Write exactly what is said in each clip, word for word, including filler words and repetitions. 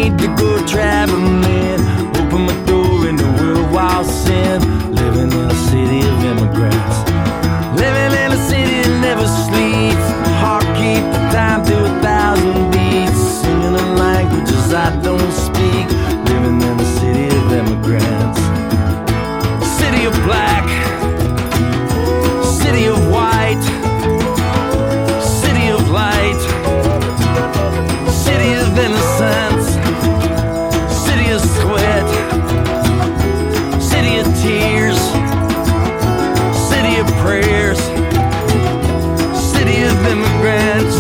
need to go traveling. Open my door in the world while sin. Living in a city of immigrants. Living in a city that never sleeps. Heart keep the time to a thousand beats. Singing in languages I don't speak. Living in a city of immigrants. City of black. City of white. City of light. City of innocence. City of sweat. City of tears. City of prayers. City of immigrants.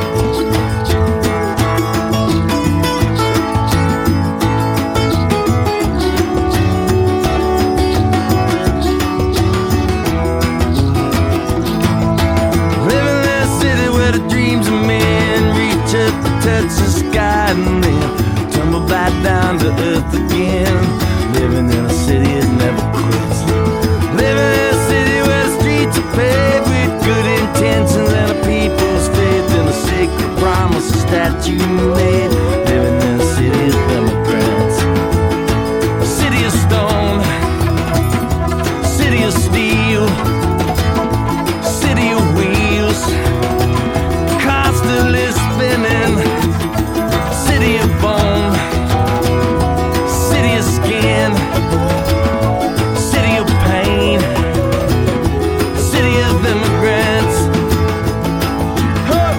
Living in a city where the dreams of men reach up to touch the sky and then tumble back down to earth again. Living in a city that never quits. Living in a city where the streets are paved with good intentions and a people's faith in the sacred promises that you made. Living in a city of immigrants. A city of stone. City of steel. City of wheels. Constantly spinning. City of bone. City of skin. City of pain. City of immigrants. Huh.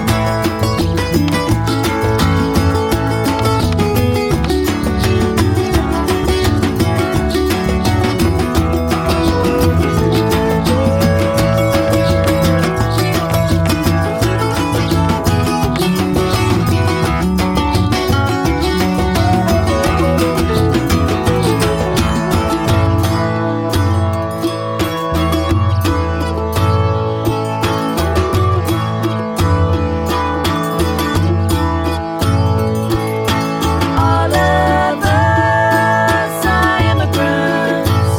All of us are immigrants.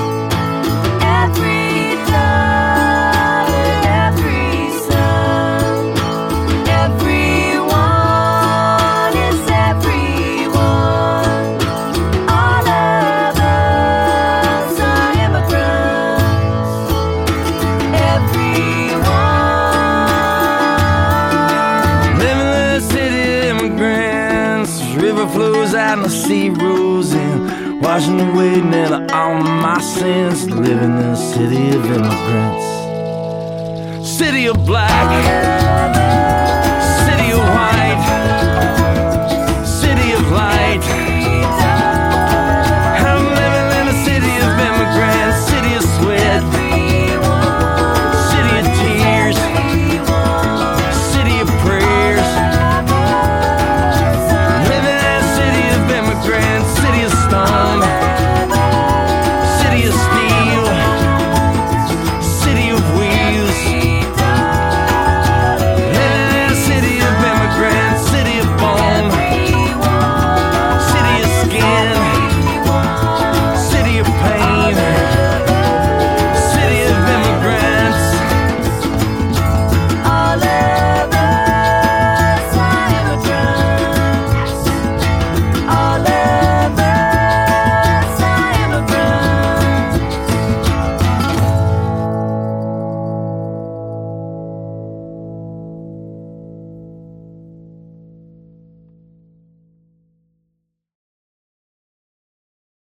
Every daughter, every son, everyone is everyone. All of us are immigrants. Everyone. Living in a city of immigrants. River flows out and the sea rolls in, washing away nearly all my sins. Living in a city of immigrants. City of black.